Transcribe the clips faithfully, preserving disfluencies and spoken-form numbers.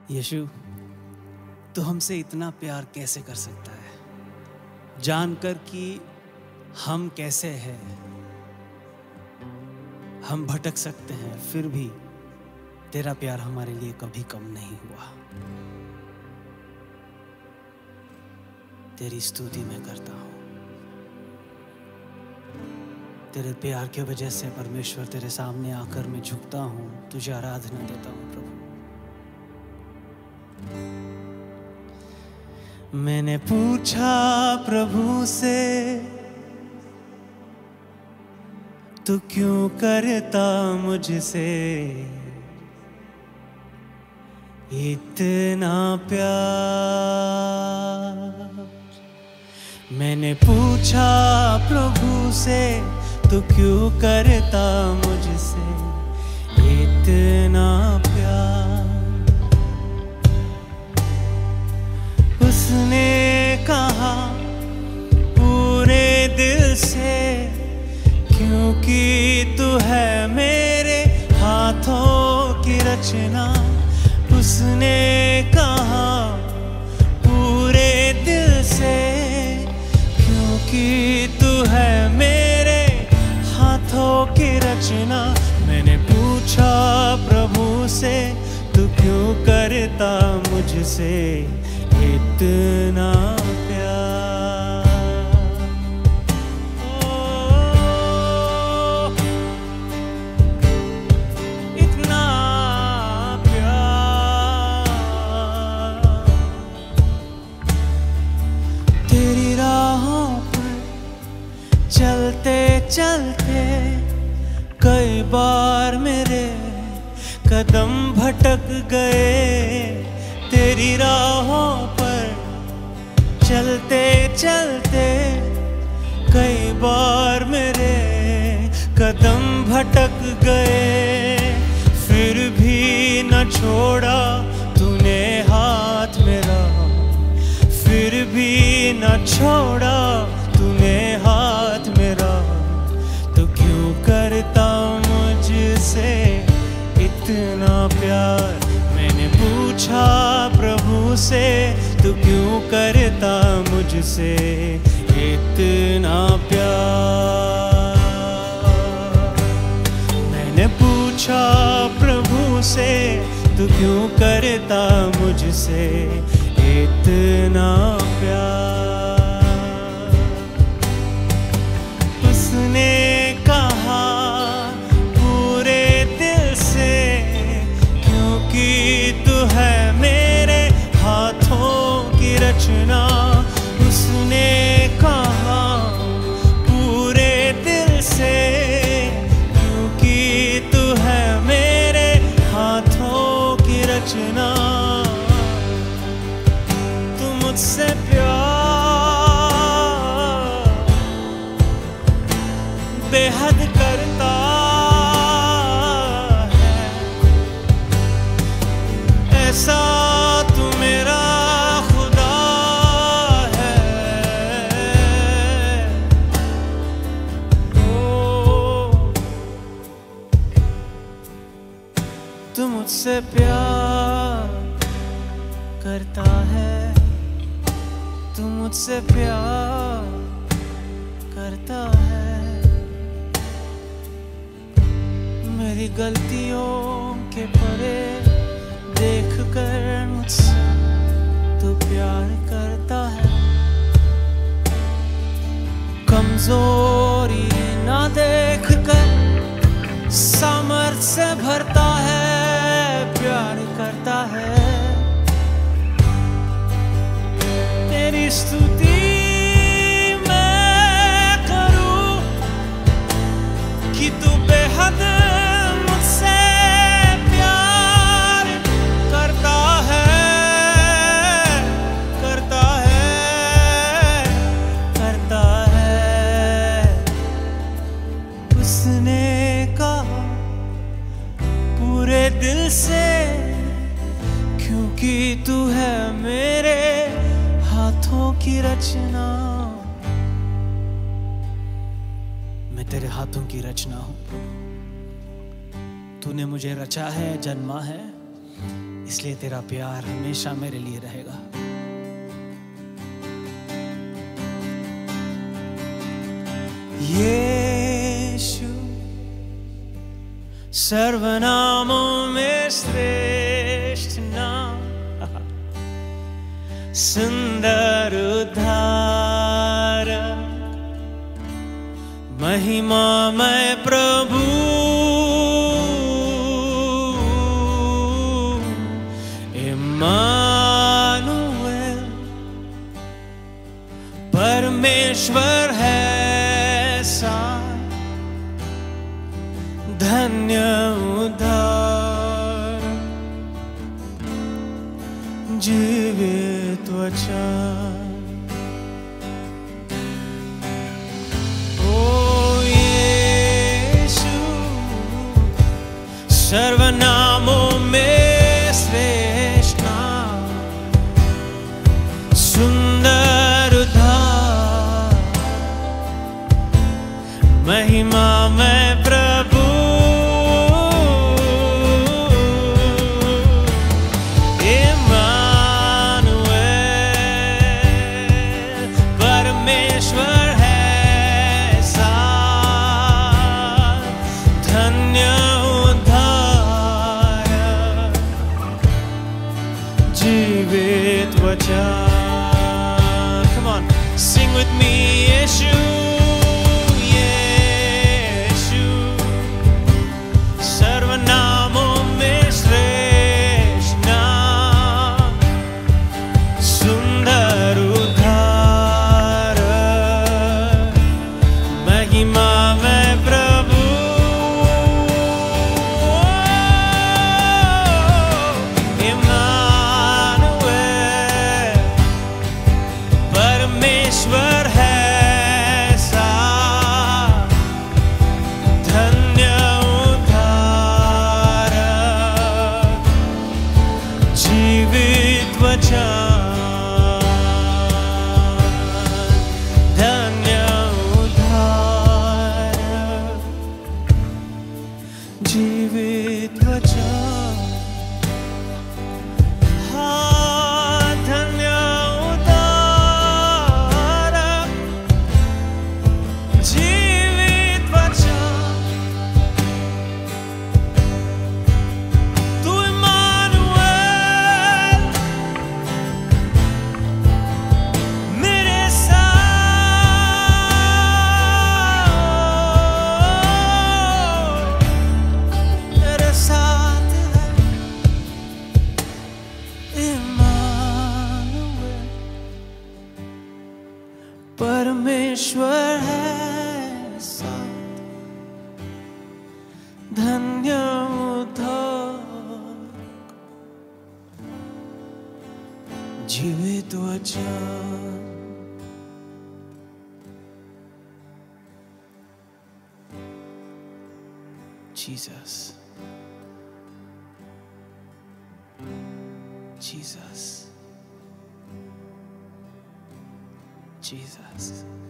यीशु, तू हमसे इतना प्यार कैसे कर सकता है, जानकर कि हम कैसे हैं, हम भटक सकते हैं, फिर भी तेरा प्यार हमारे लिए कभी कम नहीं हुआ। तेरी स्तुति मैं करता हूँ। तेरे प्यार की वजह से परमेश्वर तेरे सामने आकर मैं झुकता हूँ, तुझे आराधना देता हूँ प्रभु। मैंने पूछा प्रभु से, तू क्यों करता मुझसे इतना प्यार। मैंने पूछा प्रभु से, तू क्यों करता मुझसे इतना प्यार। उसने कहा पूरे दिल से, क्योंकि तू है मेरे हाथों की रचना। उसने कहा पूरे दिल से, क्योंकि तू है मेरे हाथों की रचना। मैंने पूछा प्रभु से, तू क्यों करता मुझसे इतना प्यार। ओ, इतना प्यार। तेरी राहों पर चलते चलते कई बार मेरे कदम भटक गए। तेरी राहों पर चलते चलते कई बार मेरे कदम भटक गए, फिर भी न छोड़ा तूने हाथ मेरा। फिर भी न छोड़ा तूने हाथ मेरा। तो क्यों करता मुझसे इतना प्यार। मैंने पूछा प्रभु से, तू क्यों करता मुझसे इतना प्यार। मैंने पूछा प्रभु से, तू क्यों करता मुझसे इतना प्यार। उसने कहा पूरे दिल से, क्योंकि तू है मेरे हाथों की रचना। उसने कहा पूरे दिल से, क्योंकि तू है मेरे हाथों की रचना। तू मुझसे प्यार बेहद करता है, ऐसा तू मेरा खुदा है। ओ, तू मुझसे प्यार करता है, तू मुझसे प्यार करता है। मेरी गलतियों के परे देख कर मुझसे तू प्यार करता है। कमजोरी ना देख कर सामर्थ्य से भरता है, प्यार करता है। तेरी स्तुति मैं करूं कि तू बेहद मुझसे प्यार करता है, करता है, करता है। उसने कहा पूरे दिल से, क्योंकि तू है मेरे हाथों की रचना। मैं तेरे हाथों की रचना हूं। तूने मुझे रचा है, जन्मा है, इसलिए तेरा प्यार हमेशा मेरे लिए रहेगा। यीशु सर्वनामों में श्रेष्ठ नाम, सुंदर उद्धारक, महिमामय प्रभु, इम्मानुएल, परमेश्वर है साथ, धन्य उद्धार, जीवित वचन। सर्वनामों में श्रेष्ठ नाम, सुंदर उद्धार, महिमामय प्रभु, इम्मानुएल, परमेश्वर है साथ, धन्य जीवित वचन। Come on, sing with me, यीशु, यीशु, सर्वनामों में श्रेष्ठ नाम, सुंदर उद्धारक, महिमामय प्रभु, परमेश्वर है साथ, धन्य उद्धारक, जीवित वचन, धन्य उद्धारक, जीवित वचन, हाँ धन्य परमेश्वर है साथ, धन्य उद्धारक, जीवित वचन। Jesus, Jesus, Jesus.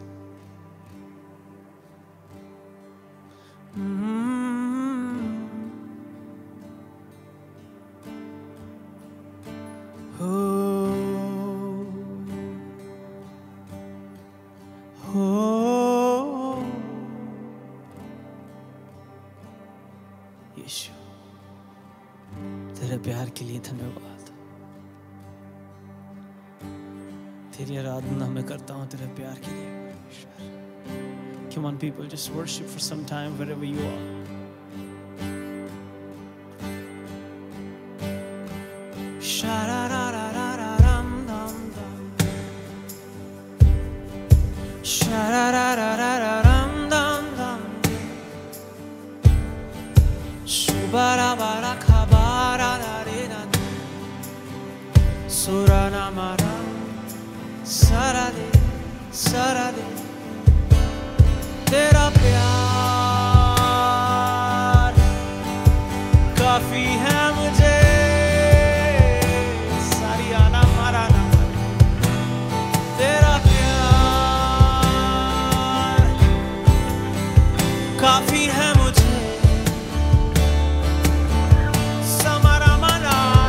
Mm-hmm. Oh, oh, यीशु, तेरे प्यार के लिए धन्यवाद। तेरी आराधना मैं करता हूँ तेरे प्यार के लिए। Come on, people, just worship for some time wherever you are. तेरा प्यार काफी है मुझे, सारी आना मारा ना, तेरा प्यार काफी है मुझे, समारा मना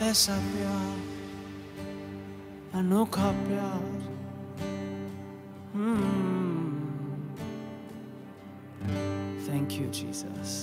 ऐसा प्यार, अनोखा प्यार। Thank you Jesus.